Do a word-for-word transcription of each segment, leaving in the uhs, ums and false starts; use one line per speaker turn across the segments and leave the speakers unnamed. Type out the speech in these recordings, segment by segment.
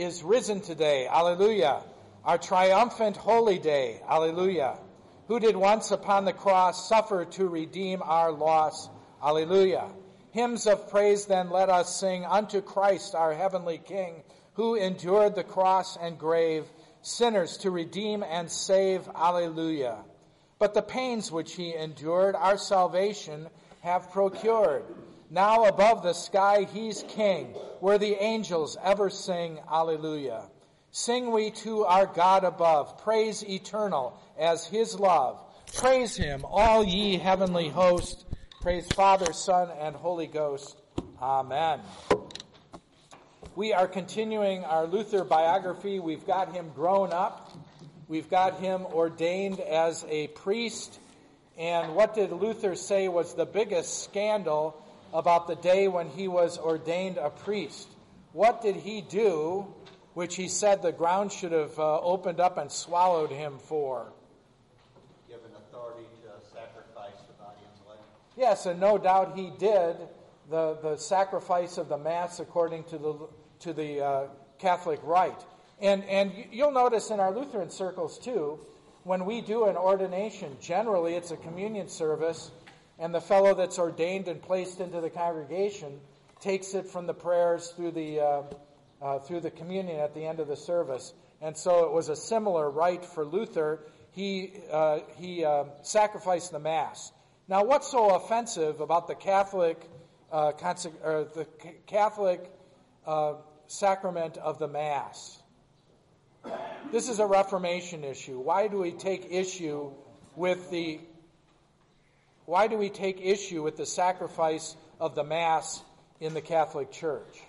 Is risen today, alleluia. Our triumphant holy day, alleluia. Who did once upon the cross suffer to redeem our loss, alleluia. Hymns of praise then let us sing unto Christ our heavenly King, who endured the cross and grave, sinners to redeem and save, alleluia. But the pains which he endured our salvation have procured. Now above the sky he's king, where the angels ever sing, alleluia. Sing we to our God above, praise eternal as his love. Praise him, all ye heavenly host. Praise Father, Son, and Holy Ghost. Amen. We are continuing our Luther biography. We've got him grown up. We've got him ordained as a priest. And what did Luther say was the biggest scandal about the day when he was ordained a priest? What did he do which he said the ground should have uh, opened up and swallowed him for?
Given authority to sacrifice the body and blood.
Yes, and no doubt he did the, the sacrifice of the Mass according to the to the uh, Catholic rite. And, and you'll notice in our Lutheran circles too, when we do an ordination, generally it's a communion service, and the fellow that's ordained and placed into the congregation takes it from the prayers through the uh, uh, through the communion at the end of the service. And so it was a similar rite for Luther. He uh, he uh, sacrificed the Mass. Now, what's so offensive about the Catholic uh, consec- or the C- Catholic uh, sacrament of the Mass? This is a Reformation issue. Why do we take issue with the Why do we take issue with the sacrifice of the Mass in the Catholic Church?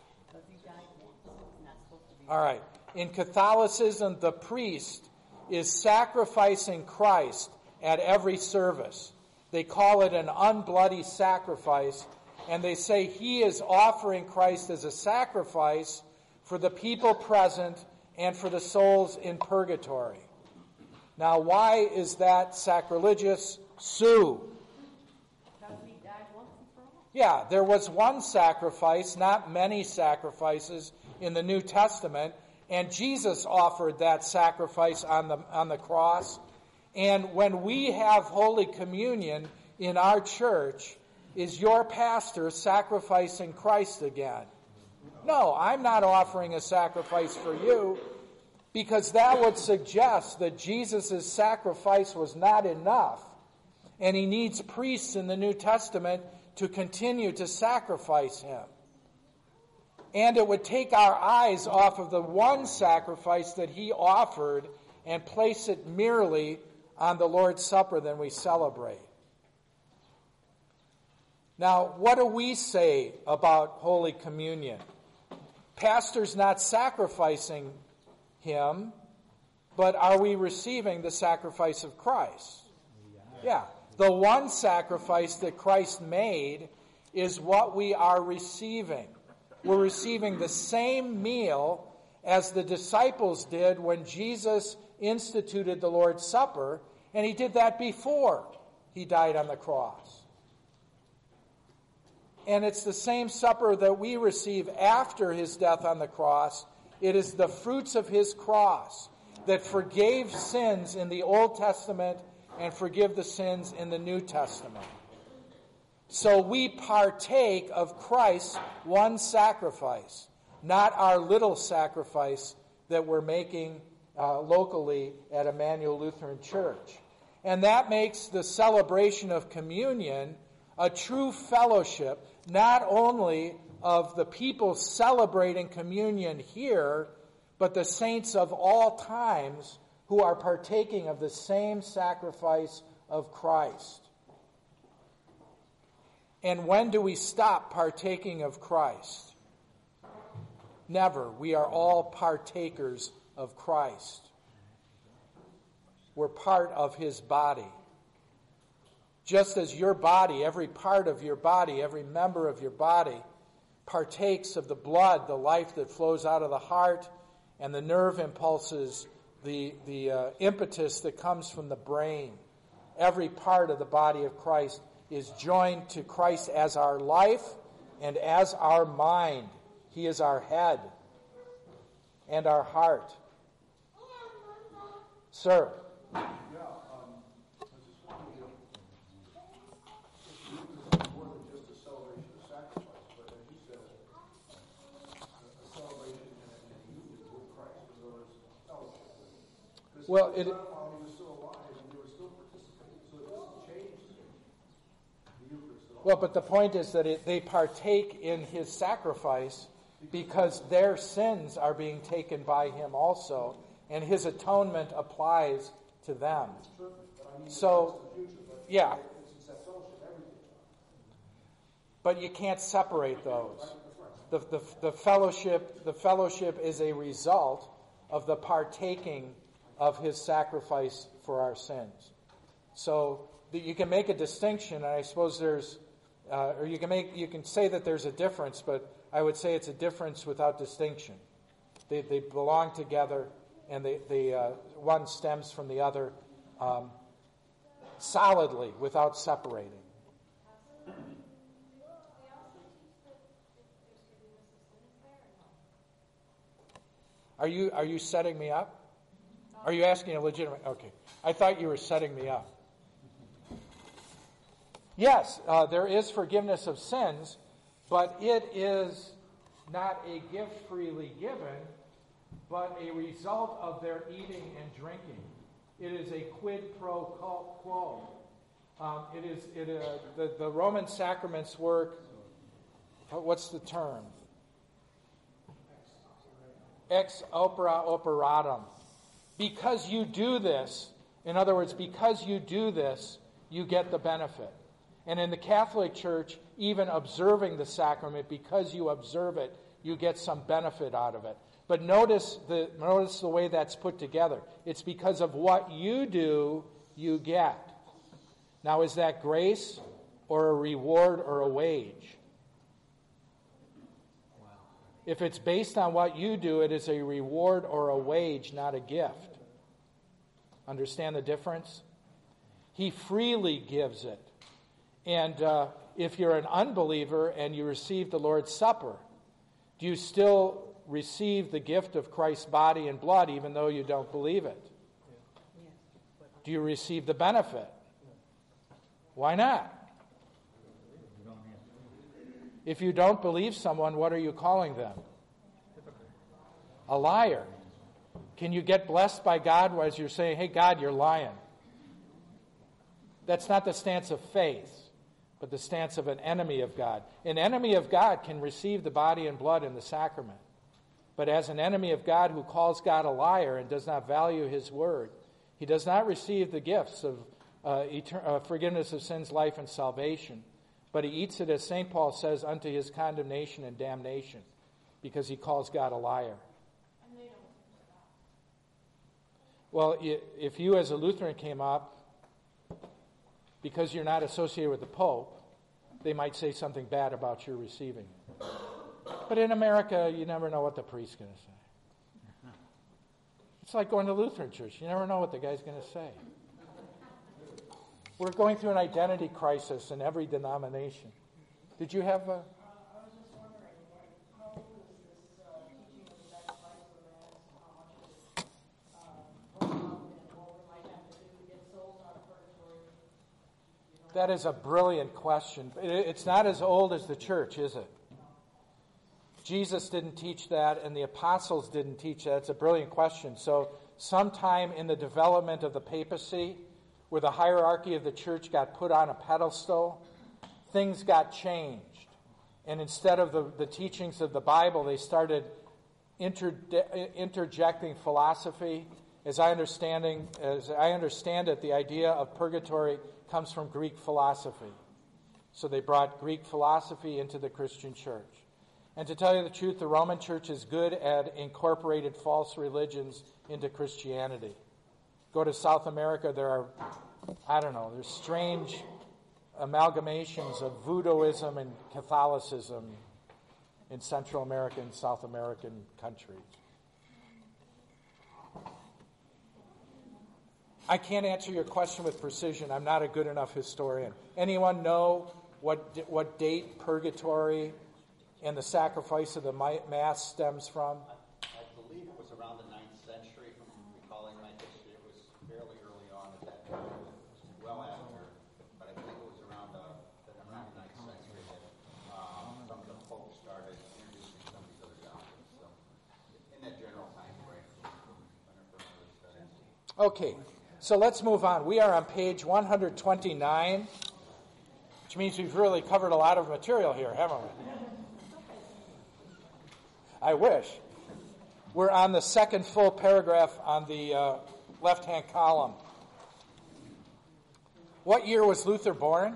All right. In Catholicism, the priest is sacrificing Christ at every service. They call it an unbloody sacrifice, and they say he is offering Christ as a sacrifice for the people present and for the souls in purgatory. Now, why is that sacrilegious? Sue. Yeah, there was one sacrifice, not many sacrifices in the New Testament, and Jesus offered that sacrifice on the on the cross. And when we have Holy Communion in our church, is your pastor sacrificing Christ again? No, I'm not offering a sacrifice for you, because that would suggest that Jesus' sacrifice was not enough, and he needs priests in the New Testament to continue to sacrifice him. And it would take our eyes off of the one sacrifice that he offered and place it merely on the Lord's Supper that we celebrate. Now, what do we say about Holy Communion? Pastor's not sacrificing him, but are we receiving the sacrifice of Christ? Yeah. The one sacrifice that Christ made is what we are receiving. We're receiving the same meal as the disciples did when Jesus instituted the Lord's Supper, and he did that before he died on the cross. And it's the same supper that we receive after his death on the cross. It is the fruits of his cross that forgave sins in the Old Testament and forgive the sins in the New Testament. So we partake of Christ's one sacrifice, not our little sacrifice that we're making uh, locally at Emmanuel Lutheran Church. And that makes the celebration of communion a true fellowship, not only of the people celebrating communion here, but the saints of all times who are partaking of the same sacrifice of Christ. And when do we stop partaking of Christ? Never. We are all partakers of Christ. We're part of his body. Just as your body, every part of your body, every member of your body partakes of the blood, the life that flows out of the heart, and the nerve impulses, the, the uh, impetus that comes from the brain. Every part of the body of Christ is joined to Christ as our life and as our mind. He is our head. and our heart. Sir?
Yeah, um, I was just wondering if it's more than just a celebration of sacrifice, but as you said, a, a celebration and a, and a union with Christ as well as fellowship with him. Because
Well,
it
it,
was not while he was still alive and they were still participating, so it doesn't change the Eucharist at all.
well, but the point is that it, they partake in his sacrifice because their sins are being taken by him also, and his atonement applies to them. So, yeah. But you can't separate those. The, the, the fellowship, the fellowship is a result of the partaking of his sacrifice for our sins. So the, you can make a distinction, and I suppose there's, uh, or you can make, you can say that there's a difference, but I would say it's a difference without distinction. They, they belong together, and they, they, uh, one stems from the other um, solidly, without separating. Are you are you setting me up? Are you asking a legitimate? Okay, I thought you were setting me up. Yes, uh, there is forgiveness of sins, but it is not a gift freely given, but a result of their eating and drinking. It is a quid pro quo. Um, it is it uh, the the Roman sacraments work. What's the term? Ex opera operatum. Because you do this, in other words, because you do this, you get the benefit. And in the Catholic Church, even observing the sacrament, because you observe it, you get some benefit out of it. But notice the notice the way that's put together. It's because of what you do, you get. Now, is that grace or a reward or a wage? If it's based on what you do, it is a reward or a wage, not a gift. Understand the difference? He freely gives it. And uh, if you're an unbeliever and you receive the Lord's Supper, do you still receive the gift of Christ's body and blood even though you don't believe it? Do you receive the benefit? Why not? If you don't believe someone, what are you calling them? A liar. Can you get blessed by God as you're saying, hey, God, you're lying? That's not the stance of faith, but the stance of an enemy of God. An enemy of God can receive the body and blood in the sacrament. But as an enemy of God who calls God a liar and does not value his word, he does not receive the gifts of uh, etern- uh, forgiveness of sins, life, and salvation. But he eats it, as Saint Paul says, unto his condemnation and damnation, because he calls God a liar. Well, if you as a Lutheran came up, because you're not associated with the Pope, they might say something bad about your receiving it. But in America, you never know what the priest's going to say. It's like going to Lutheran church. You never know what the guy's going to say. We're going through an identity crisis in every denomination. Did you have a...
Uh, I was just wondering, like, how old is this uh, teaching of the sacrifice of the Mass, and how much is it uh, broken up, and what we might have to do to get souls out of purgatory? You know?
That is a brilliant question. It's not as old as the church, is it? Jesus didn't teach that, and the apostles didn't teach that. It's a brilliant question. So sometime in the development of the papacy, where the hierarchy of the church got put on a pedestal, things got changed. And instead of the, the teachings of the Bible, they started inter, interjecting philosophy. As I understanding, as I understand it, the idea of purgatory comes from Greek philosophy. So they brought Greek philosophy into the Christian church. And to tell you the truth, the Roman church is good at incorporated false religions into Christianity. Go to South America, there are, I don't know, there's strange amalgamations of voodooism and Catholicism in Central American, South American countries. I can't answer your question with precision. I'm not a good enough historian. Anyone know what what date purgatory and the sacrifice of the Mass stems from?
I believe around the ninth century, from recalling my history. It was fairly early on at that time. It was well after, but I think it was around the, around the ninth century that um, some of the folks started introducing some of these other doctrines. So, in that general time frame,
okay, so let's move on. We are on page one hundred twenty-nine, which means we've really covered a lot of material here, haven't we? I wish. We're on the second full paragraph on the uh, left-hand column. What year was Luther born?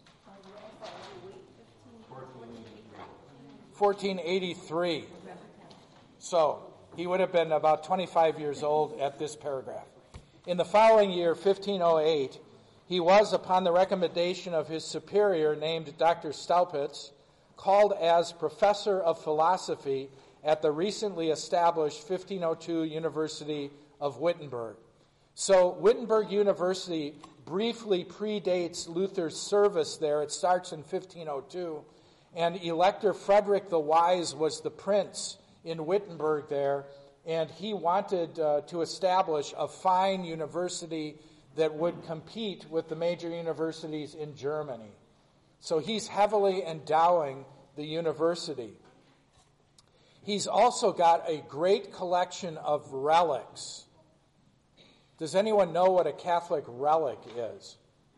fourteen eighty-three. So, he would have been about twenty-five years old at this paragraph. In the following year, fifteen oh eight, he was, upon the recommendation of his superior named Doctor Staupitz, called as professor of philosophy at the recently established fifteen oh two University of Wittenberg. So Wittenberg University briefly predates Luther's service there. It starts in fifteen oh two, and Elector Frederick the Wise was the prince in Wittenberg there, and he wanted uh, to establish a fine university that would compete with the major universities in Germany. So he's heavily endowing the university. He's also got a great collection of relics. Does anyone know what a Catholic relic is?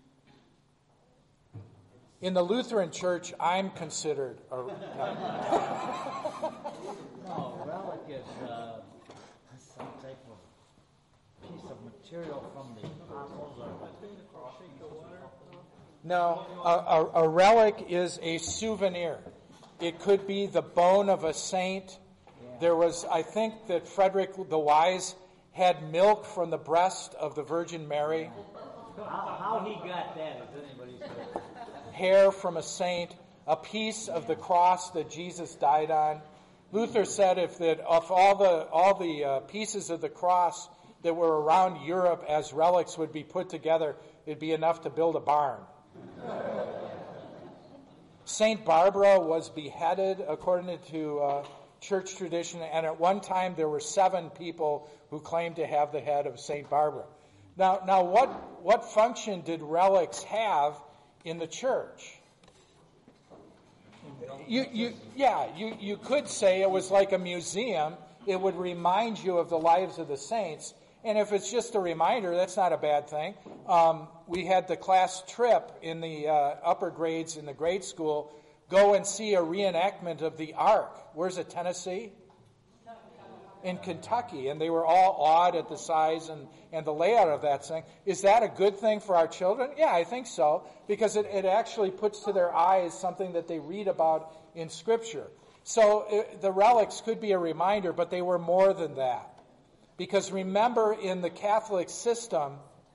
In the Lutheran Church, I'm considered a...
No, relic is uh, some type of piece of material from the apostles.
No, a, a, a relic is a souvenir. It could be the bone of a saint. There was, I think that Frederick the Wise had milk from the breast of the Virgin Mary.
How, how he got that is anybody's business.
Hair from a saint, a piece of the cross that Jesus died on. Luther said if that if all the all the uh, pieces of the cross that were around Europe as relics would be put together, it'd be enough to build a barn. Saint Barbara was beheaded according to uh, church tradition, and at one time there were seven people who claimed to have the head of Saint Barbara. Now, now, what what function did relics have in the church? You, you, yeah, you, you could say it was like a museum. It would remind you of the lives of the saints. And if it's just a reminder, that's not a bad thing. Um, we had the class trip in the uh, upper grades in the grade school go and see a reenactment of the Ark. Where's it, Tennessee? In Kentucky. And they were all awed at the size and, and the layout of that thing. Is that a good thing for our children? Yeah, I think so. Because it, it actually puts to their eyes something that they read about in Scripture. So it, the relics could be a reminder, but they were more than that. Because remember, in the Catholic system,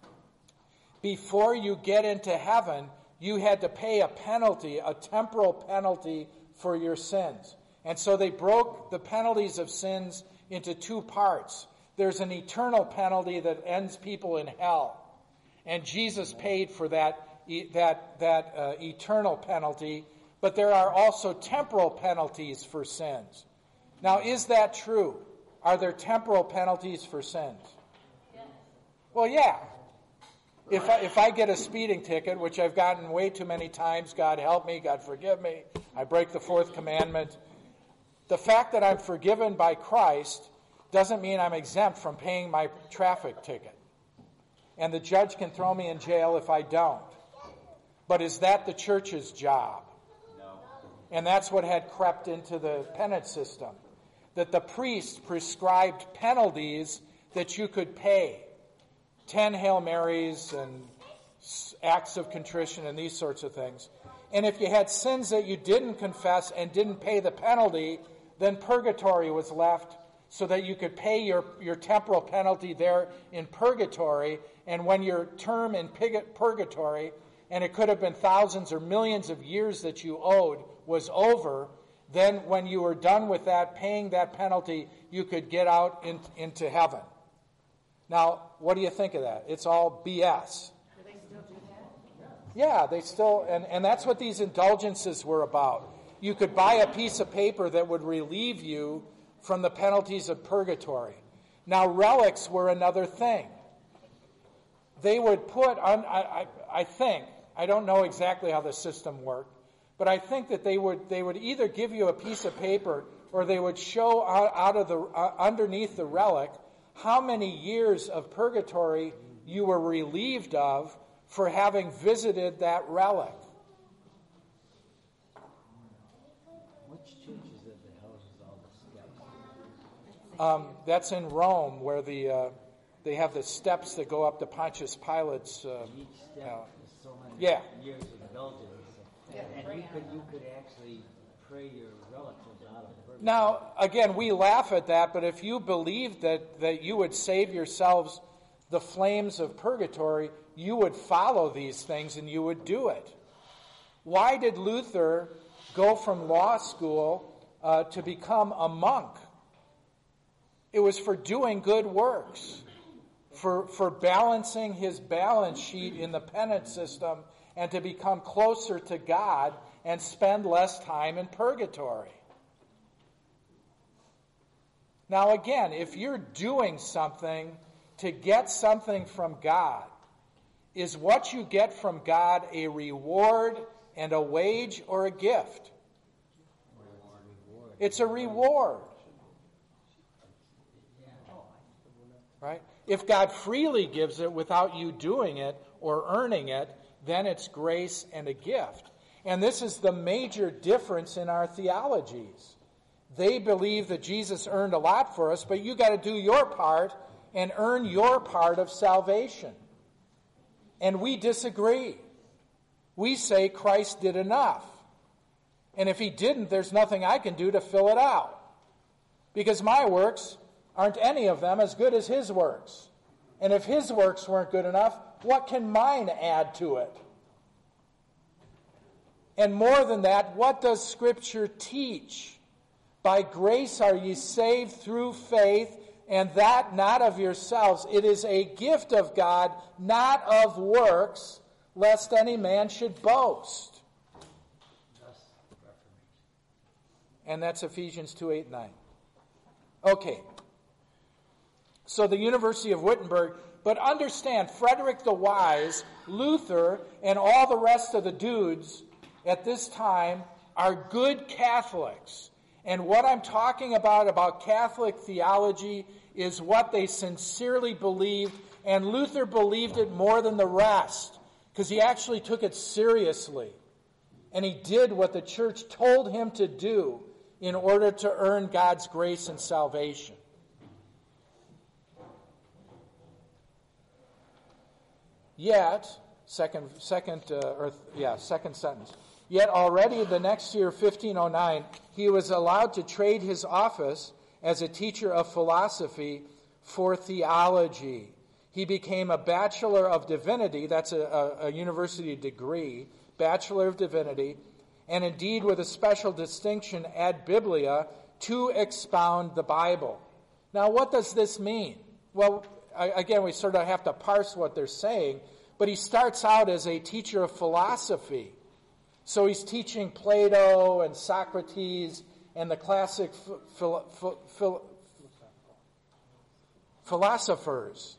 before you get into heaven, you had to pay a penalty, a temporal penalty for your sins. And so they broke the penalties of sins into two parts. There's an eternal penalty that ends people in hell. And Jesus paid for that, that, that uh, eternal penalty. But there are also temporal penalties for sins. Now, is that true? Are there temporal penalties for sins? Yes. Well, yeah. If I, if I get a speeding ticket, which I've gotten way too many times, God help me, God forgive me, I break the fourth commandment. The fact that I'm forgiven by Christ doesn't mean I'm exempt from paying my traffic ticket. And the judge can throw me in jail if I don't. But is that the church's job?
No.
And that's what had crept into the penance system. That the priest prescribed penalties that you could pay. Ten Hail Marys and acts of contrition and these sorts of things. And if you had sins that you didn't confess and didn't pay the penalty, then purgatory was left so that you could pay your, your temporal penalty there in purgatory. And when your term in purgatory, and it could have been thousands or millions of years that you owed, was over, then when you were done with that, paying that penalty, you could get out in, into heaven. Now, what do you think of that? It's all B S.
Do they still do that?
Yeah, they still, and, and that's what these indulgences were about. You could buy a piece of paper that would relieve you from the penalties of purgatory. Now, relics were another thing. They would put, on, I, I, I think, I don't know exactly how the system worked, but I think that they would they would either give you a piece of paper or they would show out, out of the uh, underneath the relic how many years of purgatory you were relieved of for having visited that relic.
Which church is it that houses all the steps?
Um, that's in Rome, where the uh, they have the steps that go up to Pontius Pilate's. Uh,
Each step
uh,
is so many
yeah.
years of indulgence.
Yeah,
And
pray
you
on
could
them.
you could actually pray your relatives out of purgatory.
Now, again, we laugh at that, but if you believed that, that you would save yourselves the flames of purgatory, you would follow these things and you would do it. Why did Luther go from law school uh, to become a monk? It was for doing good works, for, for balancing his balance sheet in the penance system and to become closer to God and spend less time in purgatory. Now again, if you're doing something to get something from God, is what you get from God a reward and a wage or a gift? It's a reward. Right? If God freely gives it without you doing it or earning it, then it's grace and a gift. And this is the major difference in our theologies. They believe that Jesus earned a lot for us, but you got to do your part and earn your part of salvation. And we disagree. We say Christ did enough. And if he didn't, there's nothing I can do to fill it out. Because my works aren't any of them as good as his works. And if his works weren't good enough, what can mine add to it? And more than that, what does Scripture teach? By grace are ye saved through faith, and that not of yourselves. It is a gift of God, not of works, lest any man should boast. And that's Ephesians two, eight, nine. Okay. So the University of Wittenberg, but understand, Frederick the Wise, Luther, and all the rest of the dudes at this time are good Catholics. And what I'm talking about, about Catholic theology, is what they sincerely believed, and Luther believed it more than the rest, because he actually took it seriously. And he did what the church told him to do in order to earn God's grace and salvation. Yet, second, second, uh, or yeah, second sentence. Yet already the next year, fifteen oh nine, he was allowed to trade his office as a teacher of philosophy for theology. He became a Bachelor of Divinity, that's a, a, a university degree, Bachelor of Divinity, and indeed with a special distinction ad biblia, to expound the Bible. Now, what does this mean? Well, again, we sort of have to parse what they're saying, but he starts out as a teacher of philosophy. So he's teaching Plato and Socrates and the classic phil- phil- phil- philosophers.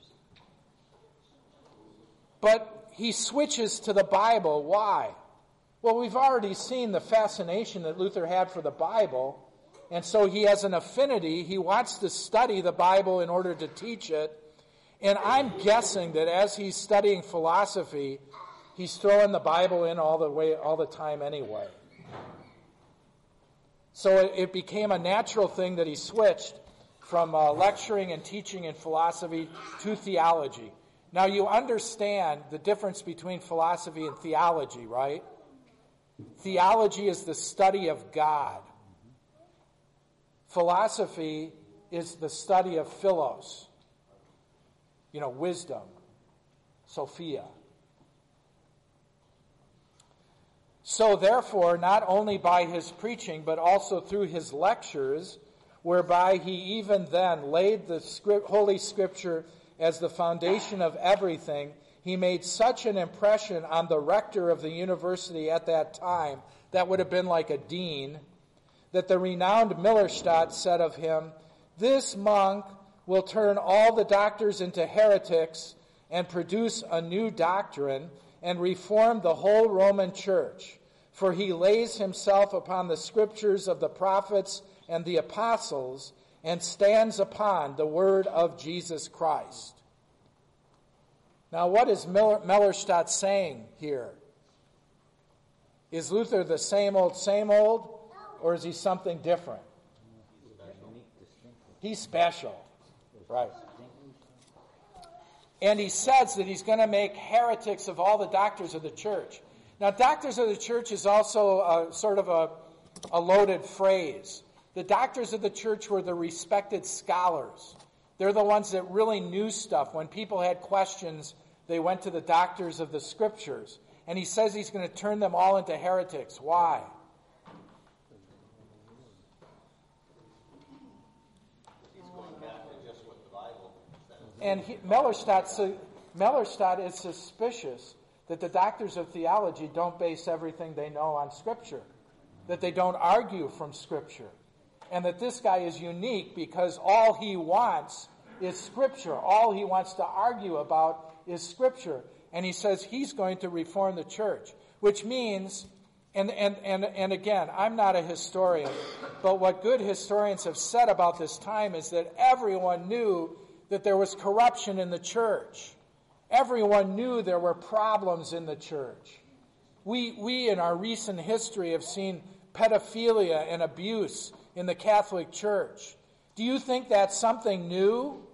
But he switches to the Bible. Why? Well, we've already seen the fascination that Luther had for the Bible, and so he has an affinity. He wants to study the Bible in order to teach it. And I'm guessing that as he's studying philosophy, he's throwing the Bible in all the way, all the time anyway. So it, it became a natural thing that he switched from uh, lecturing and teaching in philosophy to theology. Now you understand the difference between philosophy and theology, right? Theology is the study of God. Philosophy is the study of philos. You know, wisdom, Sophia. So therefore, not only by his preaching, but also through his lectures, whereby he even then laid the script, Holy Scripture as the foundation of everything, he made such an impression on the rector of the university at that time, that would have been like a dean, that the renowned Millerstadt said of him, "This monk will turn all the doctors into heretics and produce a new doctrine and reform the whole Roman Church. For he lays himself upon the scriptures of the prophets and the apostles and stands upon the word of Jesus Christ. Now, what is Miller, Mellerstadt saying here? Is Luther the same old, same old, or is he something different? He's special, right? And he says that he's going to make heretics of all the doctors of the church. Now, doctors of the church is also a, sort of a, a loaded phrase. The doctors of the church were the respected scholars. They're the ones that really knew stuff. When people had questions, they went to the doctors of the scriptures. And he says he's going to turn them all into heretics. Why?
He's going back to just what the Bible says.
And he, Mellerstadt, Mellerstadt is suspicious that the doctors of theology don't base everything they know on Scripture, that they don't argue from Scripture, and that this guy is unique because all he wants is Scripture. All he wants to argue about is Scripture. And he says he's going to reform the church, which means, and, and, and, and again, I'm not a historian, but what good historians have said about this time is that everyone knew that there was corruption in the church. Everyone knew there were problems in the church. We, we in our recent history have seen pedophilia and abuse in the Catholic Church. Do you think that's something new?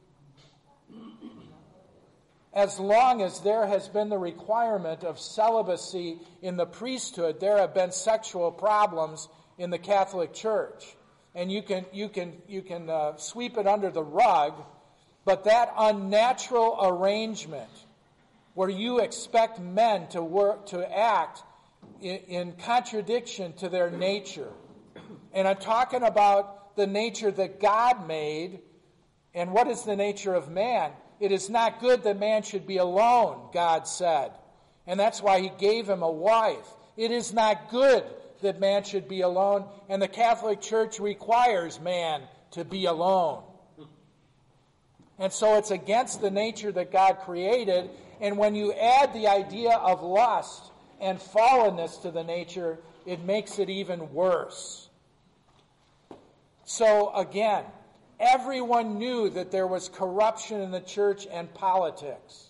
As long as there has been the requirement of celibacy in the priesthood, there have been sexual problems in the Catholic Church. And you can, you can, you can uh, sweep it under the rug, but that unnatural arrangement where you expect men to work, to act in, in contradiction to their nature. And I'm talking about the nature that God made. And what is the nature of man? It is not good that man should be alone, God said. And that's why he gave him a wife. It is not good that man should be alone. And the Catholic Church requires man to be alone. And so it's against the nature that God created. And when you add the idea of lust and fallenness to the nature, it makes it even worse. So again, everyone knew that there was corruption in the church and politics.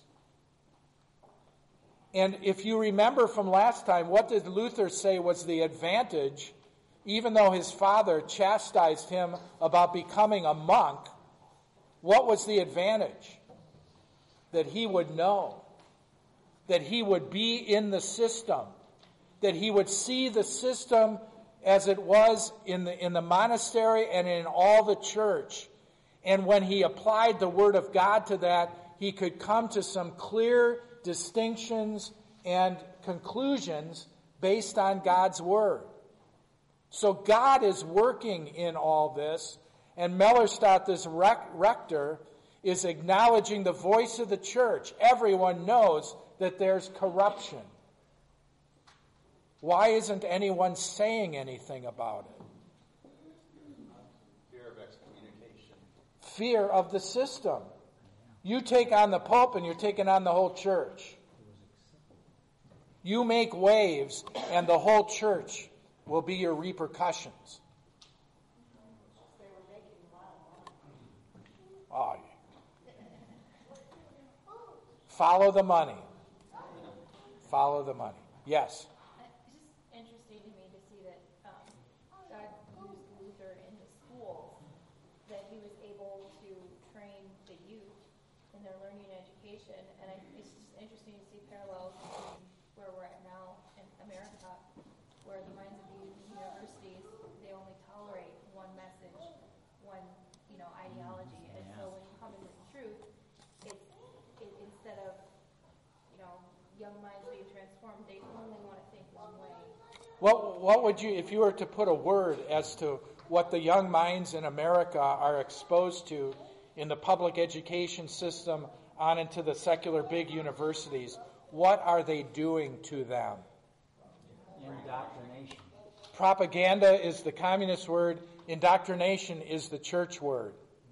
And if you remember from last time, what did Luther say was the advantage, even though his father chastised him about becoming a monk? What was the advantage? That he would know, that he would be in the system, that he would see the system as it was in the, in the monastery and in all the church. And when he applied the Word of God to that, he could come to some clear distinctions and conclusions based on God's Word. So God is working in all this, and Mellerstadt, this rec- rector, is acknowledging the voice of the church. Everyone knows that there's corruption. Why isn't anyone saying anything about it?
Fear of excommunication.
Fear of the system. You take on the Pope and you're taking on the whole church. You make waves and the whole church will be your repercussions. Oh, follow the money. Follow the money. Yes.
It's just interesting to me to see that um, God used Luther in the schools, that he was able to train the youth in their learning and education. And I, it's just interesting to see parallels between where we're at now in America, where the minds of the youth in universities, they only tolerate one message, one, you know, ideology. And so when you come into the truth, it's it, instead of, you know, young minds being transformed, they only want to think one way.
What, what would you, if you were to put a word as to what the young minds in America are exposed to in the public education system on into the secular big universities, what are they doing to them?
Indoctrination.
Propaganda is the communist word. Indoctrination is the church word.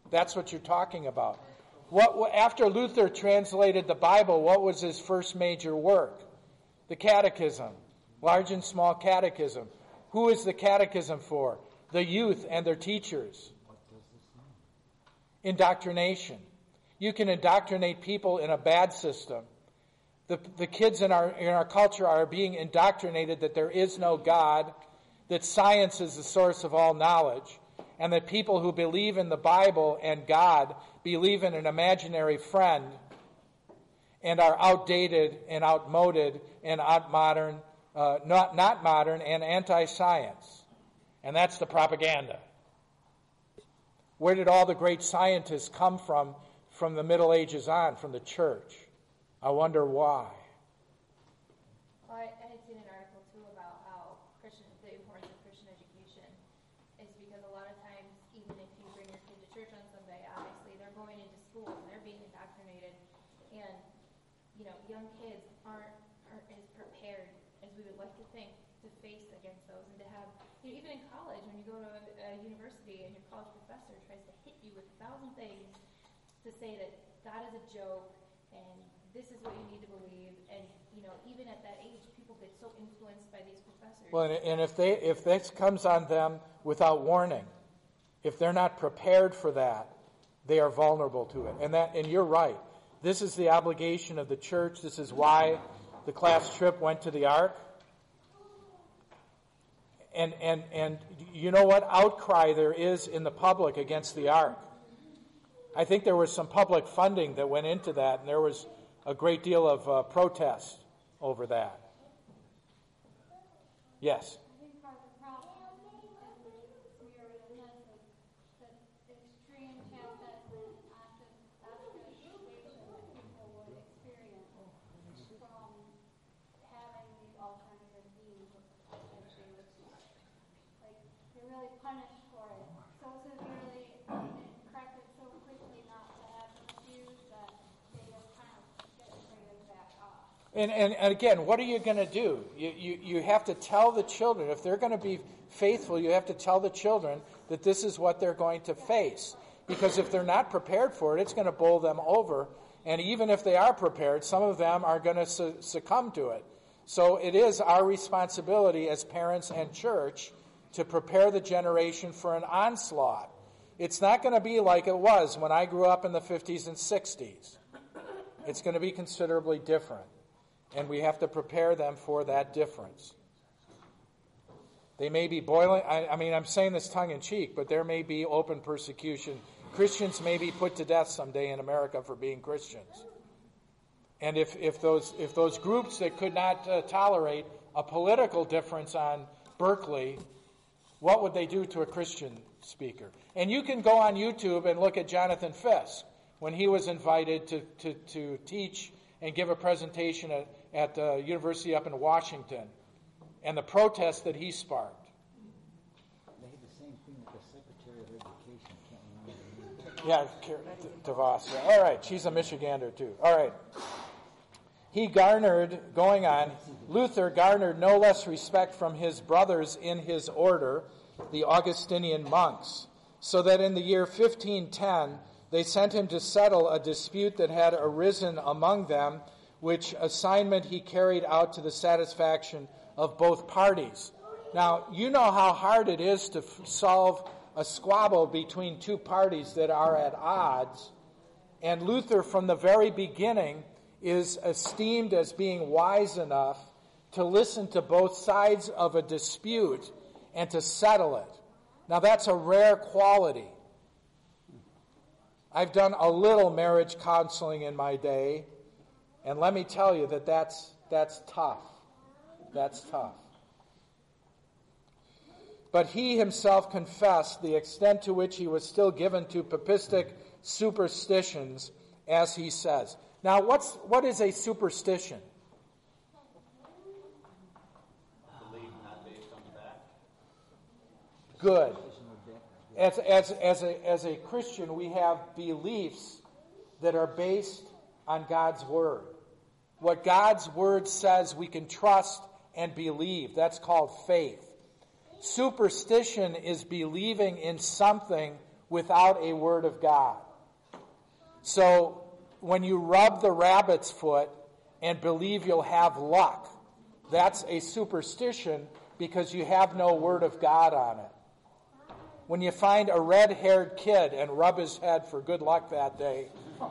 That's what you're talking about. What, after Luther translated the Bible, what was his first major work? The Catechism, large and small catechism. Who is the catechism for? The youth and their teachers. Indoctrination. You can indoctrinate people in a bad system. The, the kids in our, in our culture are being indoctrinated that there is no God, that science is the source of all knowledge, and that people who believe in the Bible and God believe in an imaginary friend and are outdated and outmoded and outmodern, uh, not, not modern and anti-science. And that's the propaganda. Where did all the great scientists come from from the Middle Ages on, from the church? I wonder why.
Well, I, I had seen an article too about how Christian, the importance of Christian education is because a lot of times, even if you bring your kid to church on Sunday, obviously they're going into school and they're being indoctrinated, and you know, young kids aren't aren't as prepared as we would like to think to face against those, and to have, you know, even in college when you go to a, a university and your college professor tries to hit you with a thousand things to say that God is a joke and this is what you need to believe, and you know, even at that age, people get so influenced by these professors.
Well, and if they if this comes on them without warning, if they're not prepared for that, they are vulnerable to it. And that, and you're right. This is the obligation of the church. This is why the class trip went to the Ark. And and and you know what outcry there is in the public against the Ark? I think there was some public funding that went into that, and there was a great deal of uh, protest over that. Yes?
I think part of the problem in the spirit of message that extreme chastisement often after a situation that people would experience from having these alternative views of Christianity. Like, you're really punished for it so severely and corrected so quickly not to have those views that they just kind of get traded back off.
And, and, and again, what are you going to do? You, you, you have to tell the children, if they're going to be faithful, you have to tell the children that this is what they're going to face. Because if they're not prepared for it, it's going to bowl them over. And even if they are prepared, some of them are going to su- succumb to it. So it is our responsibility as parents and church to prepare the generation for an onslaught. It's not going to be like it was when I grew up in the fifties and sixties. It's going to be considerably different. And we have to prepare them for that difference. They may be boiling, I, I mean, I'm saying this tongue-in-cheek, but there may be open persecution. Christians may be put to death someday in America for being Christians. And if, if those if those groups that could not uh, tolerate a political difference on Berkeley, what would they do to a Christian speaker? And you can go on YouTube and look at Jonathan Fisk when he was invited to, to, to teach and give a presentation at, at the university up in Washington, and the protest that he sparked.
They had the same thing with the Secretary of Education. Can't remember the name.
Yeah, DeVos. Yeah. All right, she's a Michigander too. All right. He garnered, going on, Luther garnered no less respect from his brothers in his order, the Augustinian monks, so that in the year fifteen ten, they sent him to settle a dispute that had arisen among them, which assignment he carried out to the satisfaction of both parties. Now, you know how hard it is to f- solve a squabble between two parties that are at odds. And Luther, from the very beginning, is esteemed as being wise enough to listen to both sides of a dispute and to settle it. Now, that's a rare quality. I've done a little marriage counseling in my day, and let me tell you that that's, that's tough. That's tough. But he himself confessed the extent to which he was still given to papistic superstitions, as he says. Now, what's what is a superstition?
Believe not based on fact.
Good. As, as, as, a, as a Christian, we have beliefs that are based on God's Word. What God's Word says we can trust and believe. That's called faith. Superstition is believing in something without a word of God. So when you rub the rabbit's foot and believe you'll have luck, that's a superstition because you have no word of God on it. When you find a red-haired kid and rub his head for good luck that day.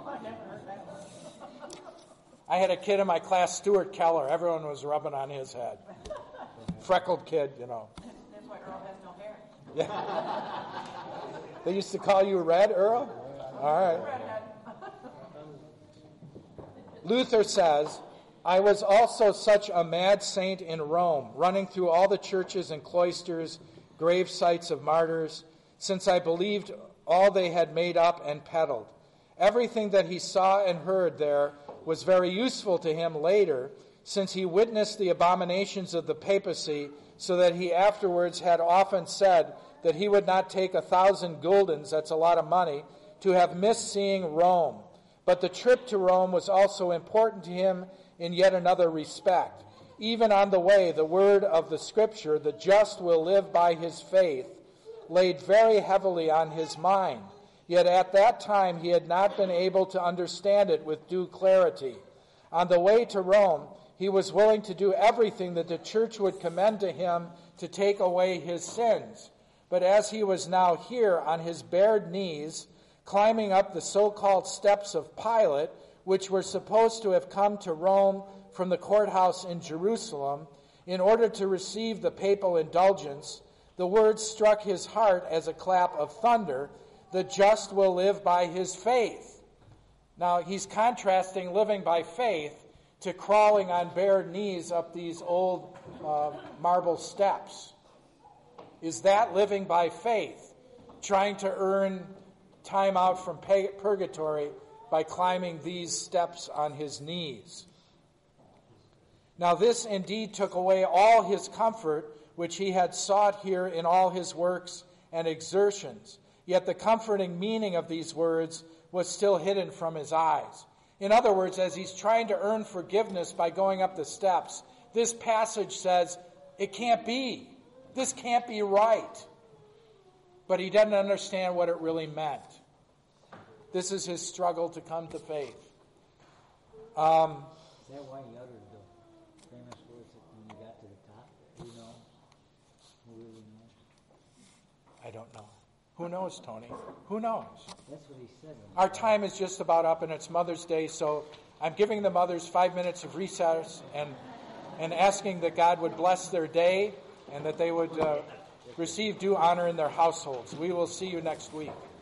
I had a kid in my class, Stuart Keller. Everyone was rubbing on his head. Freckled kid, you know.
That's why Earl has no hair.
Yeah. They used to call you Red, Earl? All right. Luther says, I was also such a mad saint in Rome, running through all the churches and cloisters, grave sites of martyrs, since I believed all they had made up and peddled. Everything that he saw and heard there was very useful to him later, since he witnessed the abominations of the papacy, so that he afterwards had often said that he would not take a thousand guldens, that's a lot of money, to have missed seeing Rome. But the trip to Rome was also important to him in yet another respect. Even on the way, the word of the Scripture, the just will live by his faith, laid very heavily on his mind. Yet at that time he had not been able to understand it with due clarity. On the way to Rome, he was willing to do everything that the church would commend to him to take away his sins. But as he was now here on his bared knees, climbing up the so-called steps of Pilate, which were supposed to have come to Rome from the courthouse in Jerusalem, in order to receive the papal indulgence, the words struck his heart as a clap of thunder, the just will live by his faith. Now, he's contrasting living by faith to crawling on bare knees up these old uh, marble steps. Is that living by faith? Trying to earn time out from purgatory by climbing these steps on his knees. Now this indeed took away all his comfort, which he had sought here in all his works and exertions. Yet the comforting meaning of these words was still hidden from his eyes. In other words, as he's trying to earn forgiveness by going up the steps, this passage says, it can't be. This can't be right. But he doesn't understand what it really meant. This is his struggle to come to faith. Um,
Is that why he uttered the famous words that when you got to the top? Who knows? Who really knows?
I don't know. Who knows, Tony? Who knows?
That's what he said.
Our time is just about up, and it's Mother's Day, so I'm giving the mothers five minutes of recess and and asking that God would bless their day and that they would uh, receive due honor in their households. We will see you next week.